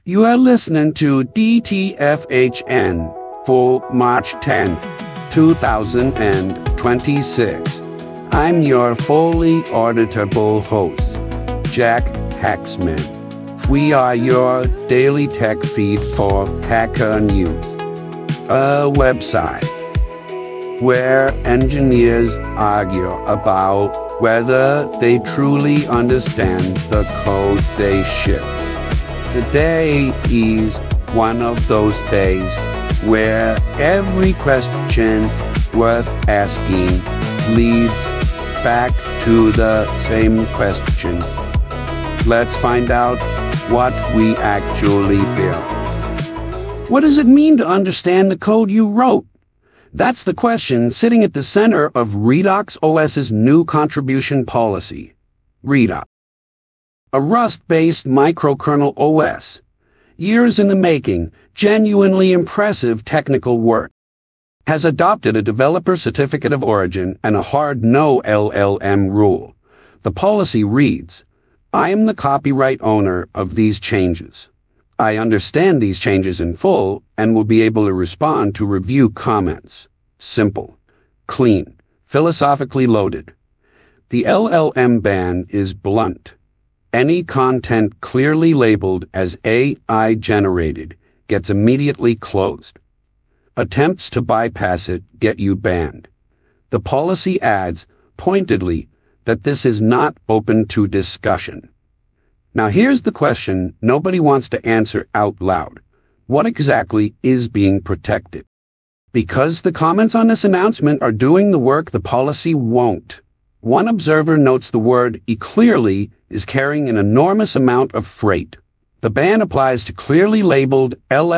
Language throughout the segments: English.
You are listening to DTFHN for March 10th, 2026. I'm your fully auditable host, Jack Hacksman. We are your daily tech feed for Hacker News, a website where engineers argue about whether they truly understand the code they ship. Today is one of those days where every question worth asking leads back to the same question. Let's find out what we actually built. What does it mean to understand the code you wrote? That's the question sitting at the center of Redux OS's new contribution policy, Redux. A Rust-based microkernel OS. Years in the making, genuinely impressive technical work. Has adopted a developer certificate of origin and a hard no LLM rule. The policy reads, I am the copyright owner of these changes. I understand these changes in full and will be able to respond to review comments. Simple, clean, philosophically loaded. The LLM ban is blunt. Any content clearly labeled as AI generated gets immediately closed. Attempts to bypass it get you banned. The policy adds, pointedly, that this is not open to discussion. Now here's the question nobody wants to answer out loud. What exactly is being protected? Because the comments on this announcement are doing the work the policy won't. One observer notes the word clearly is carrying an enormous amount of freight. The ban applies to clearly labeled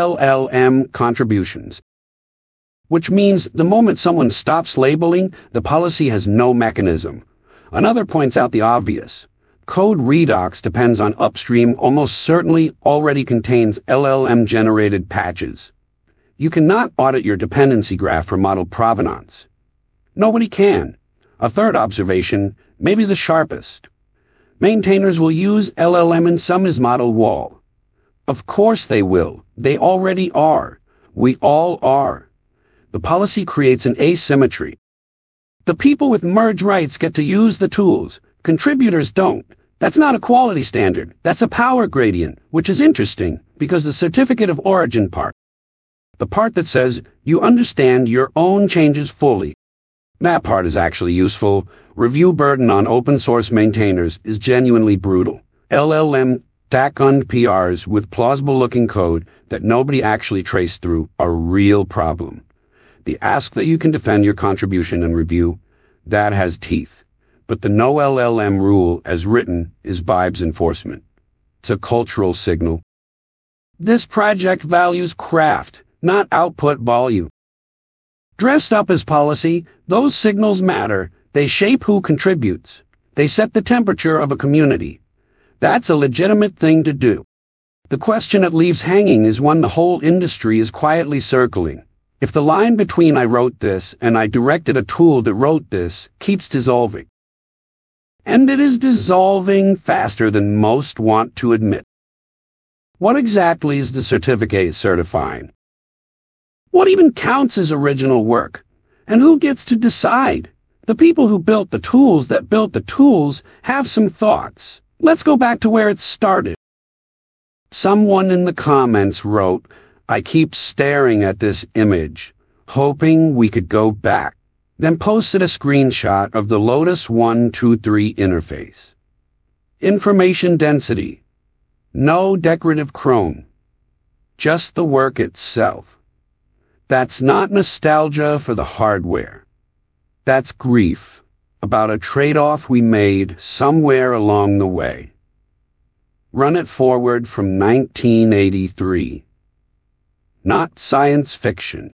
LLM contributions, which means the moment someone stops labeling, the policy has no mechanism. Another points out the obvious. Code Redux depends on upstream almost certainly already contains LLM-generated patches. You cannot audit your dependency graph for model provenance. Nobody can. A third observation, maybe the sharpest. Maintainers will use LLM in some model wall. Of course they will. They already are. We all are. The policy creates an asymmetry. The people with merge rights get to use the tools. Contributors don't. That's not a quality standard. That's a power gradient, which is interesting because the certificate of origin part, the part that says you understand your own changes fully, that part is actually useful. Review burden on open source maintainers is genuinely brutal. LLM TAC-on PRs with plausible looking code that nobody actually traced through are a real problem. The ask that you can defend your contribution and review, that has teeth. But the no LLM rule as written is vibes enforcement. It's a cultural signal. This project values craft, not output volume. Dressed up as policy, those signals matter. They shape who contributes. They set the temperature of a community. That's a legitimate thing to do. The question it leaves hanging is one the whole industry is quietly circling. If the line between I wrote this and I directed a tool that wrote this keeps dissolving. And it is dissolving faster than most want to admit. What exactly is the certificate certifying? What even counts as original work? And who gets to decide? The people who built the tools that built the tools have some thoughts. Let's go back to where it started. Someone in the comments wrote, I keep staring at this image, hoping we could go back, then posted a screenshot of the Lotus 123 interface. Information density. No decorative chrome. Just the work itself. That's not nostalgia for the hardware. That's grief about a trade-off we made somewhere along the way. Run it forward from 1983. Not science fiction.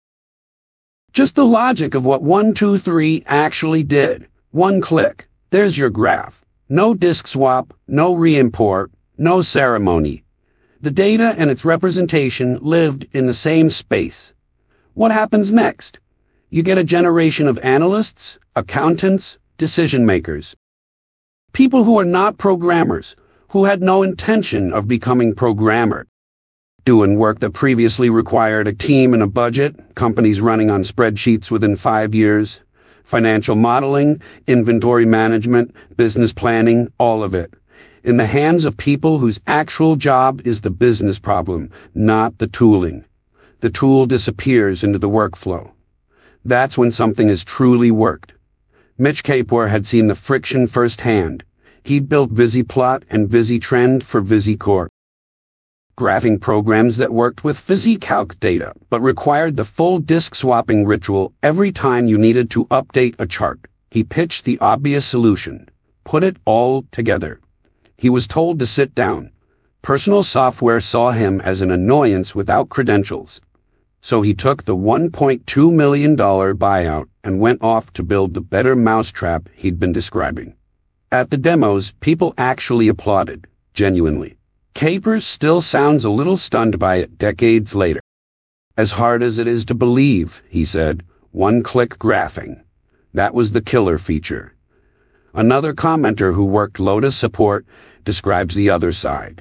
Just the logic of what 123 actually did. One click. There's your graph. No disk swap, no re-import, no ceremony. The data and its representation lived in the same space. What happens next? You get a generation of analysts, accountants, decision makers. People who are not programmers, who had no intention of becoming programmer. doing work that previously required a team and a budget, companies running on spreadsheets within 5 years, financial modeling, inventory management, business planning, all of it. In the hands of people whose actual job is the business problem, not the tooling. The tool disappears into the workflow. That's when something has truly worked. Mitch Kapor had seen the friction firsthand. He'd built VisiPlot and VisiTrend for VisiCorp. Graphing programs that worked with VisiCalc data, but required the full disk swapping ritual every time you needed to update a chart. He pitched the obvious solution. Put it all together. He was told to sit down. Personal software saw him as an annoyance without credentials. So he took the $1.2 million buyout and went off to build the better mousetrap he'd been describing. At the demos, people actually applauded, genuinely. Kapor still sounds a little stunned by it decades later. As hard as it is to believe, he said, one-click graphing. That was the killer feature. Another commenter who worked Lotus support describes the other side.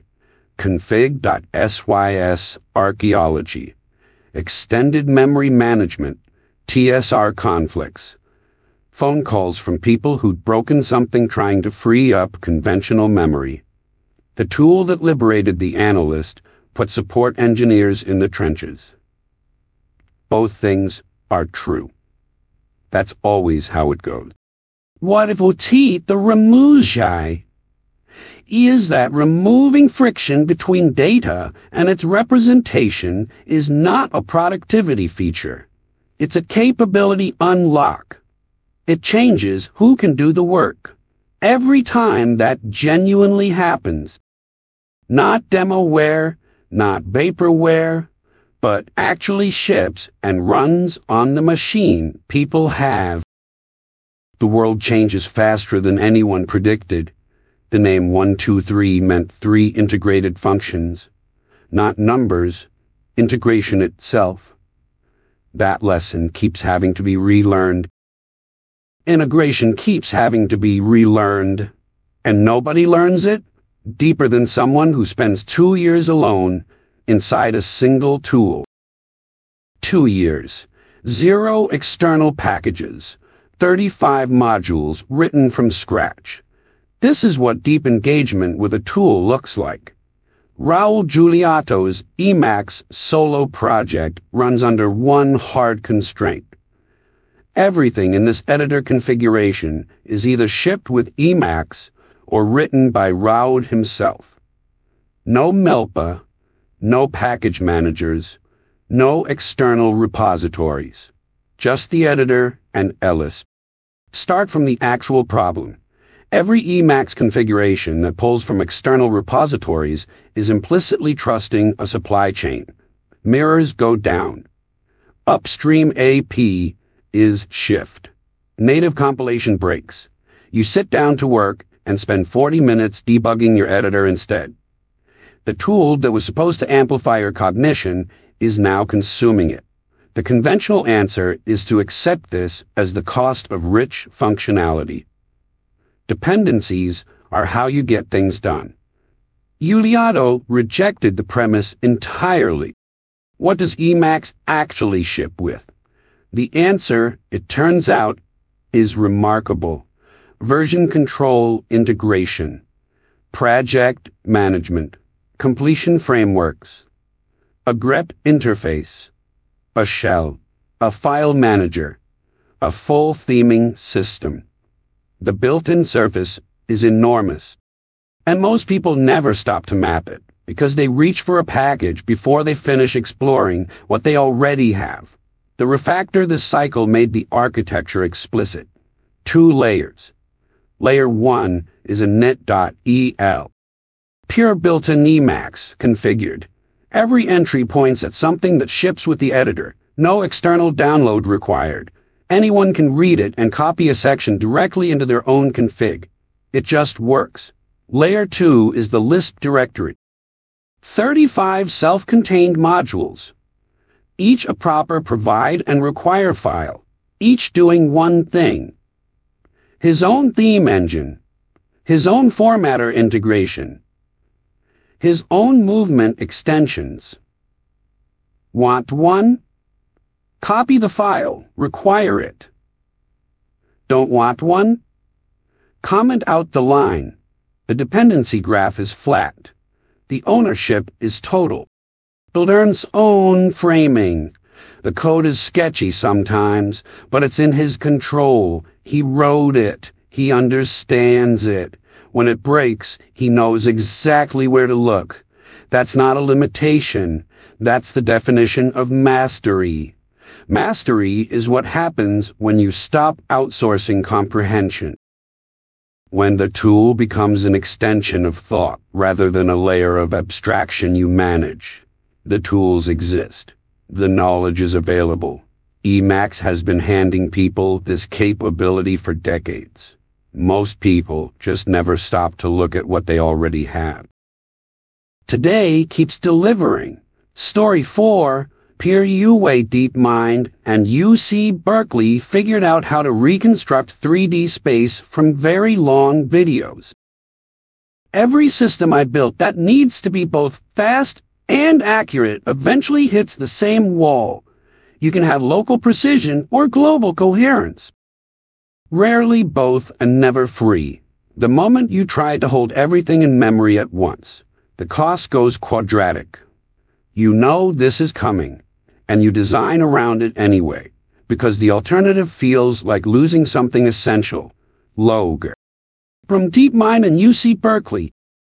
Config.sys archaeology. Extended memory management, TSR conflicts. Phone calls from people who'd broken something trying to free up conventional memory. The tool that liberated the analyst put support engineers in the trenches. Both things are true. That's always how it goes. What if the remoujai is that removing friction between data and its representation is not a productivity feature. It's a capability unlock. It changes who can do the work. Every time that genuinely happens. Not demoware, not vaporware, but actually ships and runs on the machine people have. The world changes faster than anyone predicted. The name 123 meant 3 integrated functions, not numbers, integration itself. That lesson keeps having to be relearned. Integration keeps having to be relearned, and nobody learns it deeper than someone who spends 2 years alone inside a single tool. 2 years, 0 external packages, 35 modules written from scratch. This is what deep engagement with a tool looks like. Raul Giuliotto's Emacs solo project runs under one hard constraint. Everything in this editor configuration is either shipped with Emacs or written by Raul himself. No Melpa, no package managers, no external repositories. Just the editor and Ellis. Start from the actual problem. Every Emacs configuration that pulls from external repositories is implicitly trusting a supply chain. Mirrors go down. Upstream AP is shift. Native compilation breaks. You sit down to work and spend 40 minutes debugging your editor instead. The tool that was supposed to amplify your cognition is now consuming it. The conventional answer is to accept this as the cost of rich functionality. Dependencies are how you get things done. Giuliotto rejected the premise entirely. What does Emacs actually ship with? The answer, it turns out, is remarkable. Version control integration, project management, completion frameworks, a grep interface, a shell, a file manager, a full theming system. The built-in surface is enormous. And most people never stop to map it, because they reach for a package before they finish exploring what they already have. The refactor this cycle made the architecture explicit. 2 layers. Layer 1 is a net.el. Pure built-in Emacs, configured. Every entry points at something that ships with the editor. No external download required. Anyone can read it and copy a section directly into their own config. It just works. Layer 2 is the Lisp directory. 35 self-contained modules. Each a proper provide and require file. Each doing one thing. His own theme engine. His own formatter integration. His own movement extensions. Want one? Copy the file. Require it. Don't want one? Comment out the line. The dependency graph is flat. The ownership is total. Builder's own framing. The code is sketchy sometimes, but it's in his control. He wrote it. He understands it. When it breaks, he knows exactly where to look. That's not a limitation. That's the definition of mastery. Mastery is what happens when you stop outsourcing comprehension. When the tool becomes an extension of thought rather than a layer of abstraction you manage. The tools exist. The knowledge is available. Emacs has been handing people this capability for decades. Most people just never stop to look at what they already have. Today keeps delivering. Story 4, Pierre Uway DeepMind and UC Berkeley figured out how to reconstruct 3D space from very long videos. Every system I built that needs to be both fast and accurate eventually hits the same wall. You can have local precision or global coherence. Rarely both and never free. The moment you try to hold everything in memory at once, the cost goes quadratic. You know this is coming, and you design around it anyway, because the alternative feels like losing something essential. Logar, from DeepMind and UC Berkeley,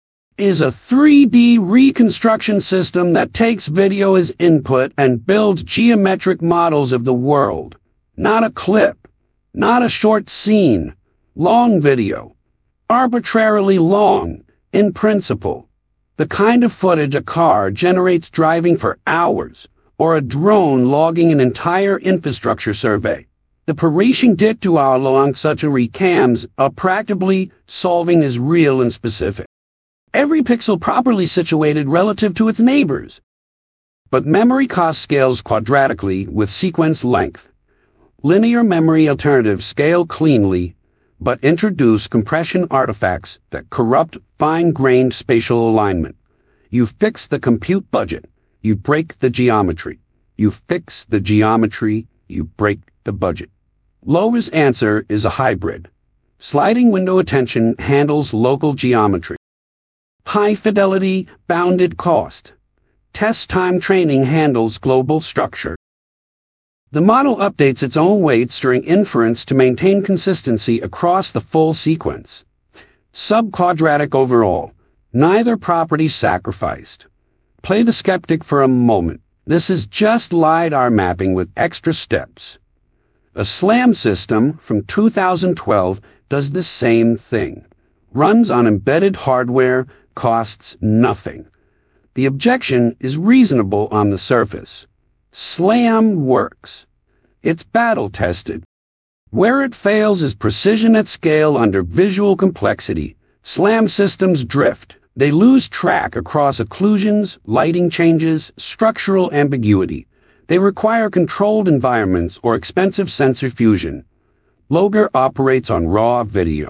is a 3D reconstruction system that takes video as input and builds geometric models of the world. Not a clip, not a short scene, long video. Arbitrarily long, in principle. The kind of footage a car generates driving for hours, or a drone logging an entire infrastructure survey. The Parisian dit to our long such a recams are practically solving is real and specific. Every pixel properly situated relative to its neighbors. But memory cost scales quadratically with sequence length. Linear memory alternatives scale cleanly, but introduce compression artifacts that corrupt fine-grained spatial alignment. You fix the compute budget, you break the geometry. You fix the geometry, you break the budget. Logar's answer is a hybrid. Sliding window attention handles local geometry. High fidelity, bounded cost. Test time training handles global structure. The model updates its own weights during inference to maintain consistency across the full sequence. Subquadratic overall. Neither property sacrificed. Play the skeptic for a moment. This is just LiDAR mapping with extra steps. A SLAM system from 2012 does the same thing. Runs on embedded hardware, costs nothing. The objection is reasonable on the surface. SLAM works. It's battle-tested. Where it fails is precision at scale under visual complexity. SLAM systems drift. They lose track across occlusions, lighting changes, structural ambiguity. They require controlled environments or expensive sensor fusion. Logar operates on raw video.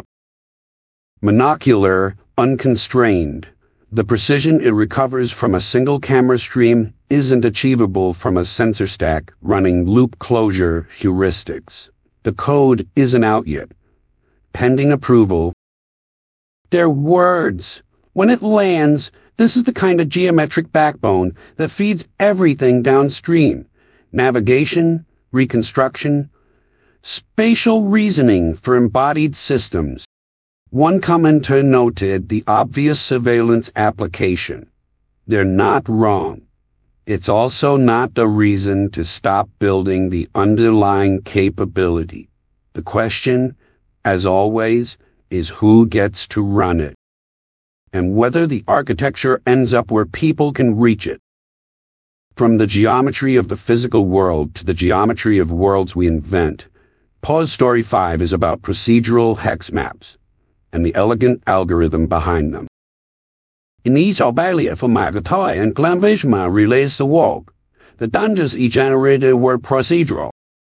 Monocular, unconstrained. The precision it recovers from a single camera stream isn't achievable from a sensor stack running loop closure heuristics. The code isn't out yet. Pending approval. They're words. When it lands, this is the kind of geometric backbone that feeds everything downstream. Navigation, reconstruction, spatial reasoning for embodied systems. One commenter noted the obvious surveillance application. They're not wrong. It's also not a reason to stop building the underlying capability. The question, as always, is who gets to run it, and whether the architecture ends up where people can reach it. From the geometry of the physical world to the geometry of worlds we invent, Pause Story 5 is about procedural hex maps and the elegant algorithm behind them. In each Albalia for Magatai and Glanvishma relays the walk. The dungeons each generated were procedural.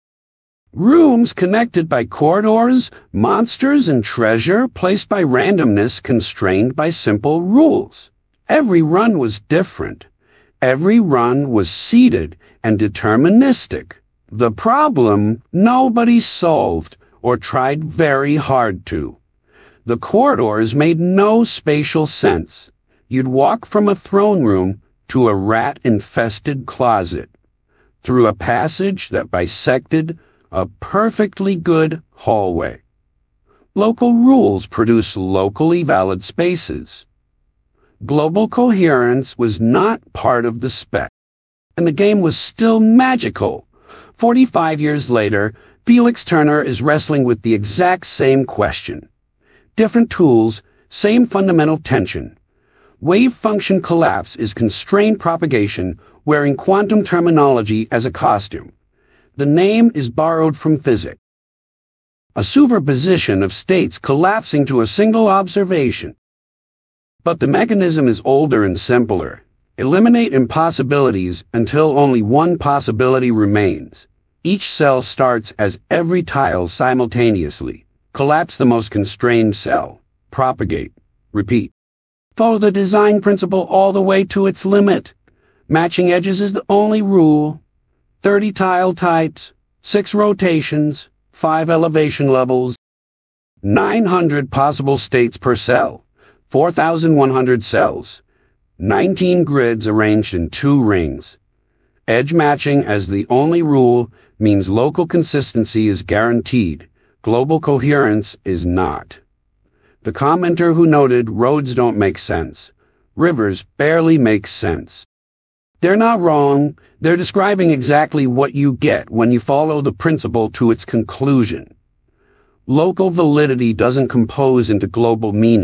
Rooms connected by corridors, monsters and treasure placed by randomness constrained by simple rules. Every run was different. Every run was seeded and deterministic. The problem nobody solved or tried very hard to. The corridors made no spatial sense. You'd walk from a throne room to a rat-infested closet, through a passage that bisected a perfectly good hallway. Local rules produce locally valid spaces. Global coherence was not part of the spec, and the game was still magical. 45 years later, Felix Turner is wrestling with the exact same question. Different tools, same fundamental tension. Wave function collapse is constrained propagation wearing quantum terminology as a costume. The name is borrowed from physics. A superposition of states collapsing to a single observation. But the mechanism is older and simpler. Eliminate impossibilities until only one possibility remains. Each cell starts as every tile simultaneously. Collapse the most constrained cell. Propagate. Repeat. Follow the design principle all the way to its limit. Matching edges is the only rule. 30 tile types, 6 rotations, 5 elevation levels, 900 possible states per cell, 4,100 cells, 19 grids arranged in 2 rings. Edge matching as the only rule means local consistency is guaranteed. Global coherence is not. The commenter who noted roads don't make sense. Rivers barely make sense. They're not wrong. They're describing exactly what you get when you follow the principle to its conclusion. Local validity doesn't compose into global meaning.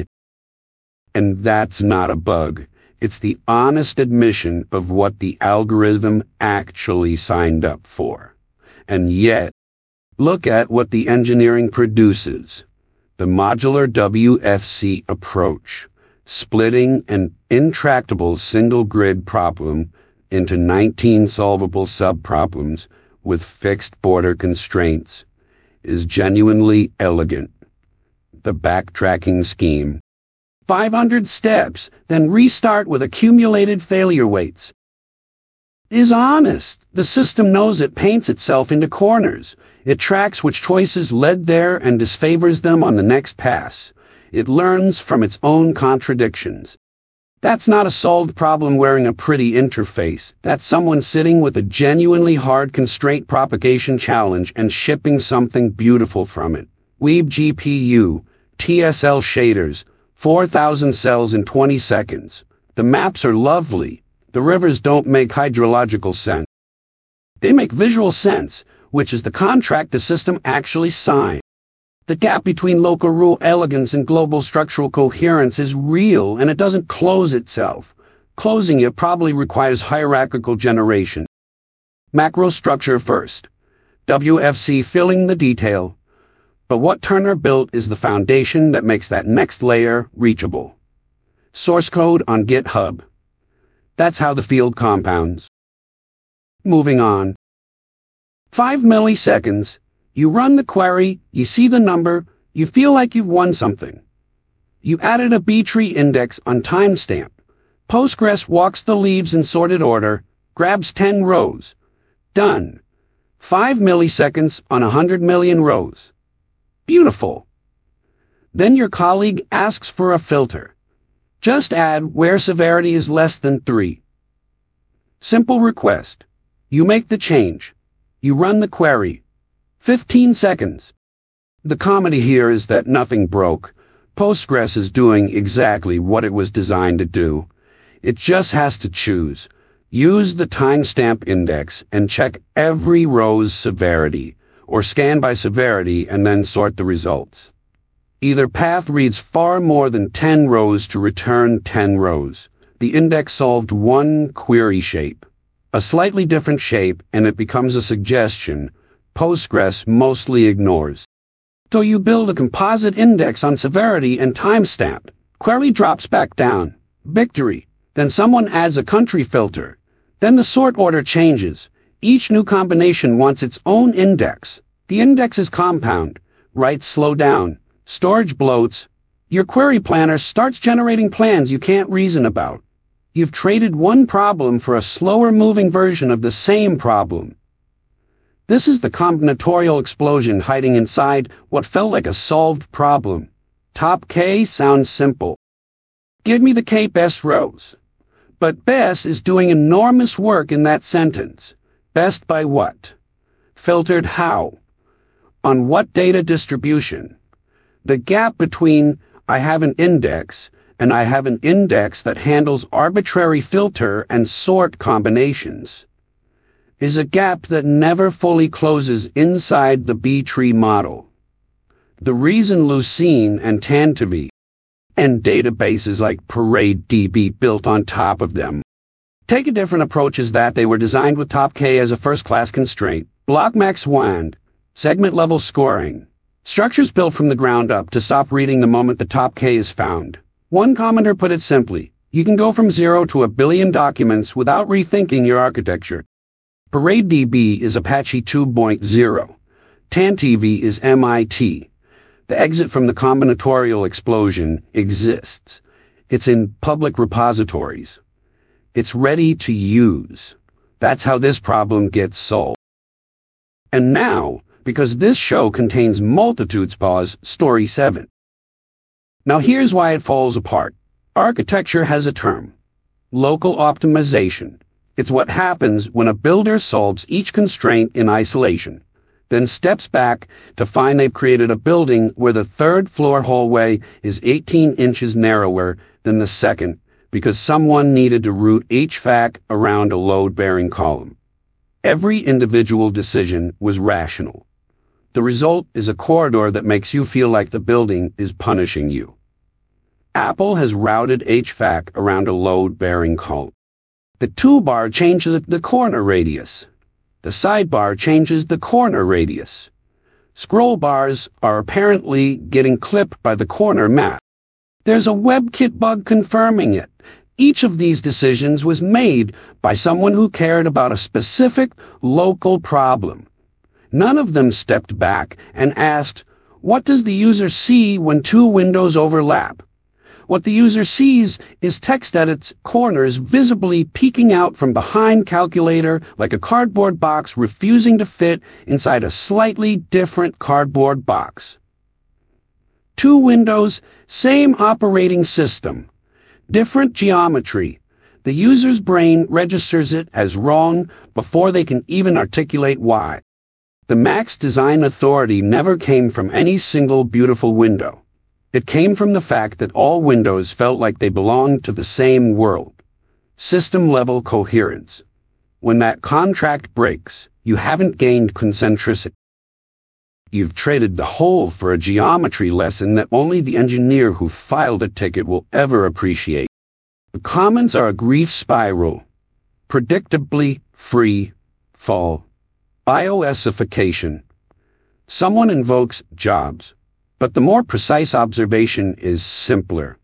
And that's not a bug. It's the honest admission of what the algorithm actually signed up for. And yet, look at what the engineering produces. The modular WFC approach, splitting an intractable single-grid problem into 19 solvable subproblems with fixed border constraints, is genuinely elegant. The backtracking scheme. 500 steps, then restart with accumulated failure weights. Is honest. The system knows it paints itself into corners. It tracks which choices led there and disfavors them on the next pass. It learns from its own contradictions. That's not a solved problem wearing a pretty interface. That's someone sitting with a genuinely hard constraint propagation challenge and shipping something beautiful from it. Weeb GPU, TSL shaders, 4,000 cells in 20 seconds. The maps are lovely. The rivers don't make hydrological sense. They make visual sense, which is the contract the system actually signed. The gap between local rule elegance and global structural coherence is real, and it doesn't close itself. Closing it probably requires hierarchical generation. Macro structure first. WFC filling the detail. But what Turner built is the foundation that makes that next layer reachable. Source code on GitHub. That's how the field compounds. Moving on. 5 milliseconds. You run the query, you see the number, you feel like you've won something. You added a B-tree index on timestamp. Postgres walks the leaves in sorted order, grabs 10 rows. Done. 5 milliseconds on 100 million rows. Beautiful. Then your colleague asks for a filter. Just add where severity is less than 3. Simple request. You make the change. You run the query. 15 seconds. The comedy here is that nothing broke. Postgres is doing exactly what it was designed to do. It just has to choose. Use the timestamp index and check every row's severity, or scan by severity and then sort the results. Either path reads far more than 10 rows to return 10 rows. The index solved one query shape. A slightly different shape, and it becomes a suggestion Postgres mostly ignores. So you build a composite index on severity and timestamp. Query drops back down. Victory. Then someone adds a country filter. Then the sort order changes. Each new combination wants its own index. The index is compound. Writes slow down. Storage bloats. Your query planner starts generating plans you can't reason about. You've traded one problem for a slower-moving version of the same problem. This is the combinatorial explosion hiding inside what felt like a solved problem. Top K sounds simple. Give me the K best rows. But best is doing enormous work in that sentence. Best by what? Filtered how? On what data distribution? The gap between I have an index and I have an index that handles arbitrary filter and sort combinations is a gap that never fully closes inside the B-tree model. The reason Lucene and Tantivy and databases like ParadeDB built on top of them take a different approach is that they were designed with top K as a first-class constraint, block max WAND, segment-level scoring, structures built from the ground up to stop reading the moment the top K is found. One commenter put it simply, you can go from 0 to a billion documents without rethinking your architecture. ParadeDB is Apache 2.0. Tantivy is MIT. The exit from the combinatorial explosion exists. It's in public repositories. It's ready to use. That's how this problem gets solved. And now, because this show contains multitudes, pause, story 7. Now here's why it falls apart. Architecture has a term. Local optimization. It's what happens when a builder solves each constraint in isolation, then steps back to find they've created a building where the third floor hallway is 18 inches narrower than the second because someone needed to route HVAC around a load-bearing column. Every individual decision was rational. The result is a corridor that makes you feel like the building is punishing you. Apple has routed HVAC around a load-bearing column. The toolbar changes the corner radius. The sidebar changes the corner radius. Scroll bars are apparently getting clipped by the corner map. There's a WebKit bug confirming it. Each of these decisions was made by someone who cared about a specific local problem. None of them stepped back and asked, what does the user see when two windows overlap? What the user sees is text at its corners visibly peeking out from behind calculator like a cardboard box refusing to fit inside a slightly different cardboard box. Two windows, same operating system, different geometry. The user's brain registers it as wrong before they can even articulate why. The Max design authority never came from any single beautiful window. It came from the fact that all windows felt like they belonged to the same world. System-level coherence. When that contract breaks, you haven't gained concentricity. You've traded the whole for a geometry lesson that only the engineer who filed a ticket will ever appreciate. The commons are a grief spiral. Predictably free fall. iOSification. Someone invokes jobs. But the more precise observation is simpler.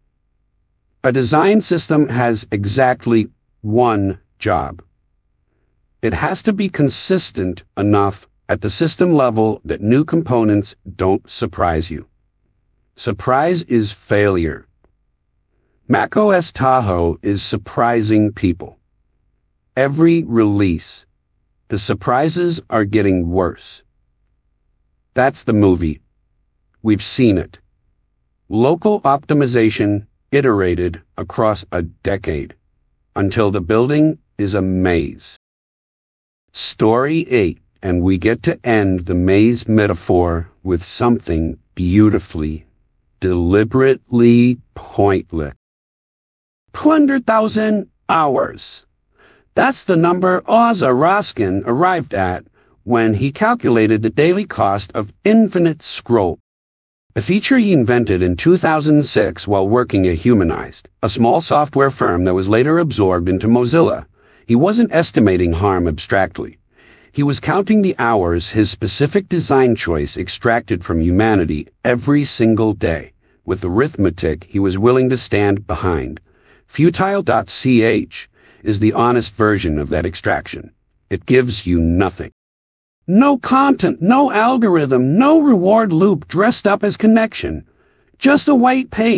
A design system has exactly one job. It has to be consistent enough at the system level that new components don't surprise you. Surprise is failure. macOS Tahoe is surprising people. Every release, the surprises are getting worse. That's the movie. We've seen it. Local optimization iterated across a decade until the building is a maze. Story 8, and we get to end the maze metaphor with something beautifully, deliberately pointless. 200,000 hours. That's the number Ozzy Raskin arrived at when he calculated the daily cost of infinite scroll. A feature he invented in 2006 while working at Humanized, a small software firm that was later absorbed into Mozilla. He wasn't estimating harm abstractly. He was counting the hours his specific design choice extracted from humanity every single day, with arithmetic he was willing to stand behind. Futile.ch is the honest version of that extraction. It gives you nothing. No content, no algorithm, no reward loop dressed up as connection. Just a white page,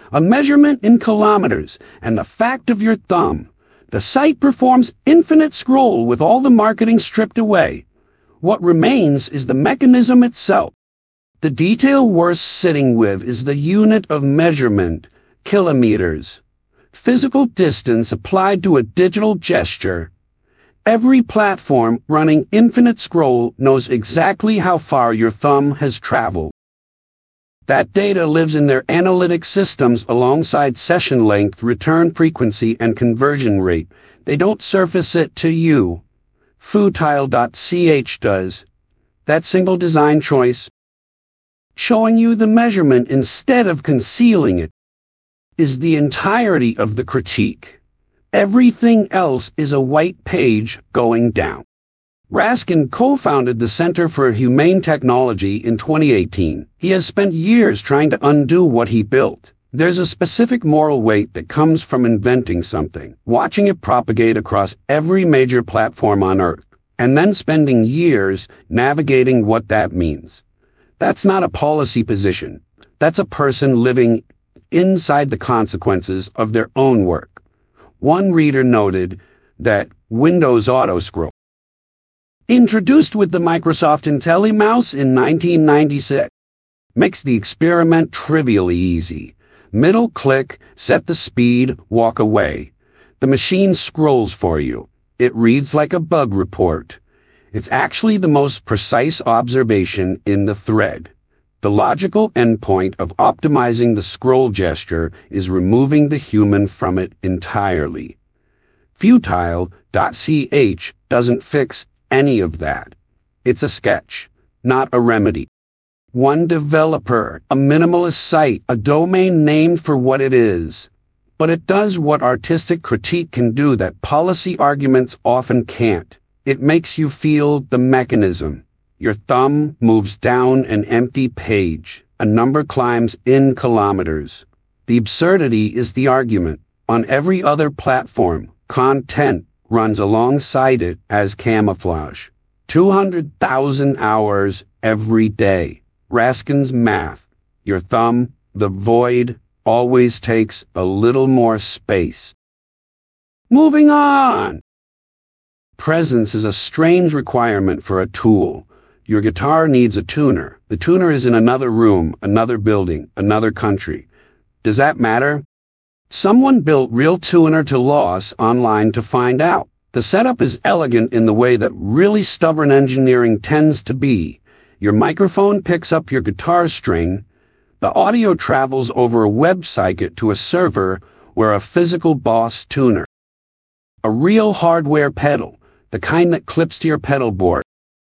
a measurement in kilometers, and the fact of your thumb. The site performs infinite scroll with all the marketing stripped away. What remains is the mechanism itself. The detail worth sitting with is the unit of measurement, kilometers. Physical distance applied to a digital gesture. Every platform running infinite scroll knows exactly how far your thumb has traveled. That data lives in their analytic systems alongside session length, return frequency, and conversion rate. They don't surface it to you. Futile.ch does. That single design choice, showing you the measurement instead of concealing it, is the entirety of the critique. Everything else is a white page going down. Raskin co-founded the Center for Humane Technology in 2018. He has spent years trying to undo what he built. There's a specific moral weight that comes from inventing something, watching it propagate across every major platform on Earth, and then spending years navigating what that means. That's not a policy position. That's a person living inside the consequences of their own work. One reader noted that Windows Autoscroll, introduced with the Microsoft IntelliMouse in 1996, makes the experiment trivially easy. Middle click, set the speed, walk away. The machine scrolls for you. It reads like a bug report. It's actually the most precise observation in the thread. The logical endpoint of optimizing the scroll gesture is removing the human from it entirely. Futile.ch doesn't fix any of that. It's a sketch, not a remedy. One developer, a minimalist site, a domain named for what it is. But it does what artistic critique can do that policy arguments often can't. It makes you feel the mechanism. Your thumb moves down an empty page. A number climbs in kilometers. The absurdity is the argument. On every other platform, content runs alongside it as camouflage. 200,000 hours every day. Raskin's math. Your thumb, the void, always takes a little more space. Moving on! Presence is a strange requirement for a tool. Your guitar needs a tuner. The tuner is in another room, another building, another country. Does that matter? Someone built Real Tuner to Loss online to find out. The setup is elegant in the way that really stubborn engineering tends to be. Your microphone picks up your guitar string. The audio travels over a WebSocket to a server where a physical Boss tuner, a real hardware pedal, the kind that clips to your pedal board,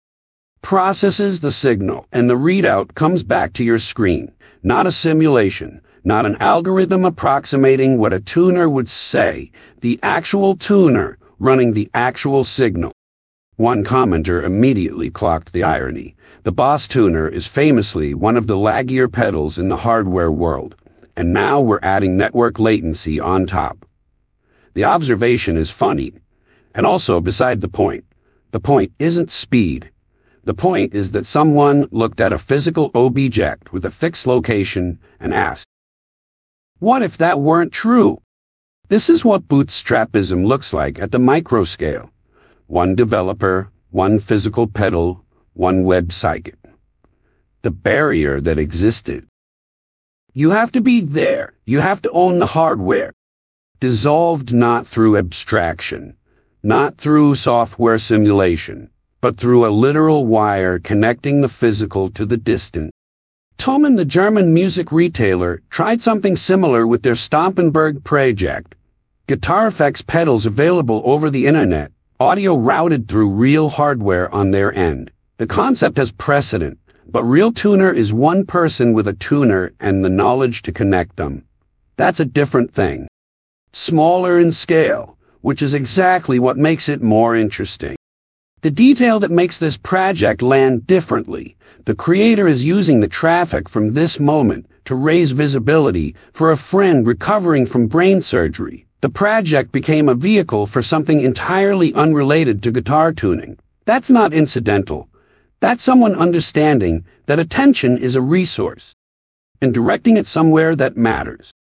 processes the signal, and the readout comes back to your screen. Not a simulation, not an algorithm approximating what a tuner would say, the actual tuner running the actual signal. One commenter immediately clocked the irony. The Boss tuner is famously one of the laggier pedals in the hardware world, and now we're adding network latency on top. The observation is funny, and also beside the point. The point isn't speed. The point is that someone looked at a physical object with a fixed location and asked, what if that weren't true? This is what bootstrapism looks like at the micro scale. One developer, one physical pedal, one WebSocket. The barrier that existed. You have to be there. You have to own the hardware. Dissolved not through abstraction, not through software simulation, but through a literal wire connecting the physical to the distant. Thomann, the German music retailer, tried something similar with their Stompenberg project. Guitar effects pedals available over the internet, audio routed through real hardware on their end. The concept has precedent, but Real Tuner is one person with a tuner and the knowledge to connect them. That's a different thing. Smaller in scale, which is exactly what makes it more interesting. The detail that makes this project land differently. The creator is using the traffic from this moment to raise visibility for a friend recovering from brain surgery. The project became a vehicle for something entirely unrelated to guitar tuning. That's not incidental. That's someone understanding that attention is a resource and directing it somewhere that matters.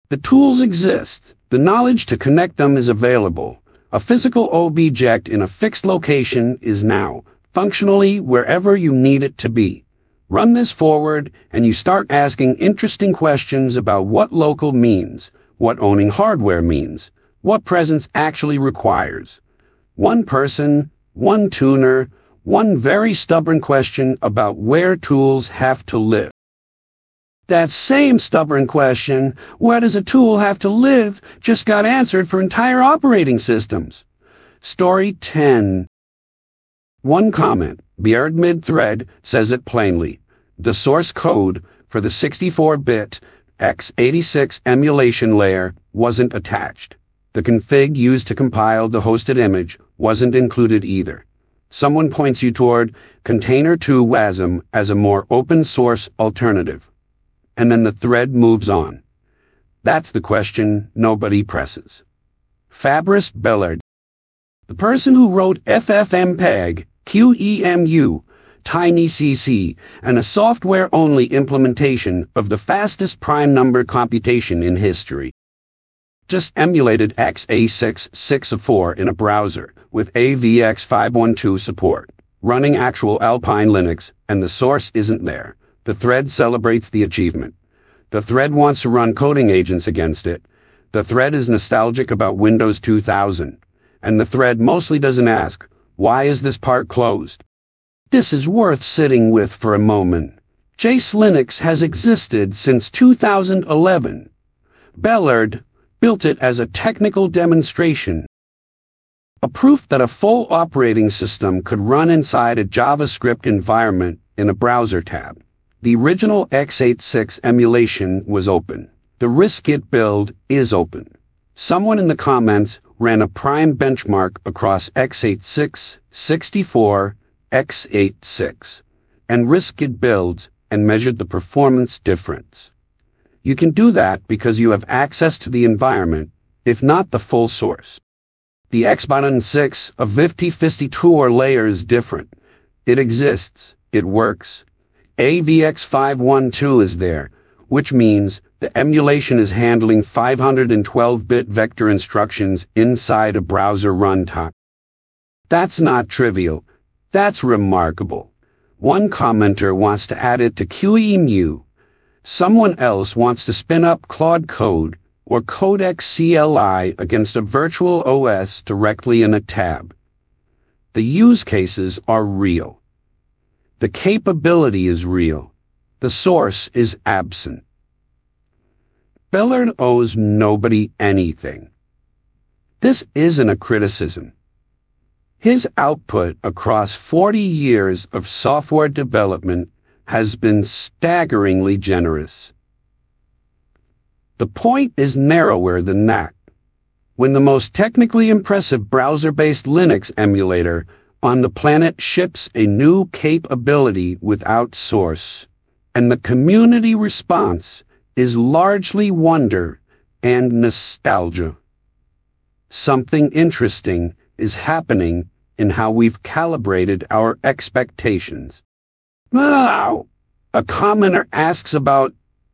The tools exist. The knowledge to connect them is available. A physical object in a fixed location is now, functionally, wherever you need it to be. Run this forward, and you start asking interesting questions about what local means, what owning hardware means, what presence actually requires. One person, one tuner, one very stubborn question about where tools have to live. That same stubborn question, where does a tool have to live, just got answered for entire operating systems. Story 10. One comment, Beard mid-thread, says it plainly. The source code for the 64-bit x86 emulation layer wasn't attached. The config used to compile the hosted image wasn't included either. Someone points you toward Container2 WASM as a more open-source alternative. And then the thread moves on. That's the question nobody presses. Fabrice Bellard, the person who wrote FFmpeg, QEMU, TinyCC, and a software-only implementation of the fastest prime number computation in history, just emulated x86-64 in a browser with AVX512 support, running actual Alpine Linux, and the source isn't there. The thread celebrates the achievement. The thread wants to run coding agents against it. The thread is nostalgic about Windows 2000. And the thread mostly doesn't ask, why is this part closed? This is worth sitting with for a moment. Jace Linux has existed since 2011. Bellard built it as a technical demonstration. A proof that a full operating system could run inside a JavaScript environment in a browser tab. The original x86 emulation was open. The RiskIt build is open. Someone in the comments ran a prime benchmark across x86, 64, x86, and RiskIt builds and measured the performance difference. You can do that because you have access to the environment, if not the full source. The x86 of 5052 layer is different. It exists. It works. AVX512 is there, which means the emulation is handling 512-bit vector instructions inside a browser runtime. That's not trivial. That's remarkable. One commenter wants to add it to QEMU. Someone else wants to spin up Claude Code or Codex CLI against a virtual OS directly in a tab. The use cases are real. The capability is real. The source is absent. Bellard owes nobody anything. This isn't a criticism. His output across 40 years of software development has been staggeringly generous. The point is narrower than that. When the most technically impressive browser-based Linux emulator on the planet ships a new capability without source, and the community response is largely wonder and nostalgia. Something interesting is happening in how we've calibrated our expectations. Wow! A commenter asks about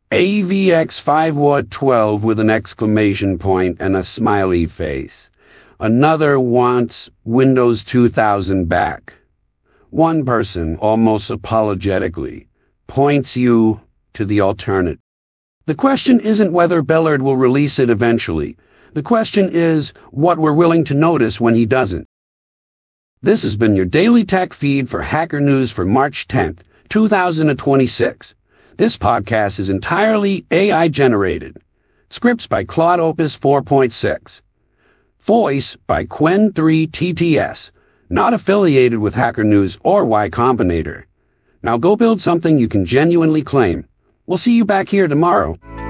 AVX512 with an exclamation point and a smiley face. Another wants Windows 2000 back. One person, almost apologetically, points you to the alternate. The question isn't whether Bellard will release it eventually. The question is what we're willing to notice when he doesn't. This has been your daily tech feed for Hacker News for March 10th, 2026. This podcast is entirely AI generated. Scripts by Claude Opus 4.6. Voice by Qwen3TTS. Not affiliated with Hacker News or Y Combinator. Now go build something you can genuinely claim. We'll see you back here tomorrow.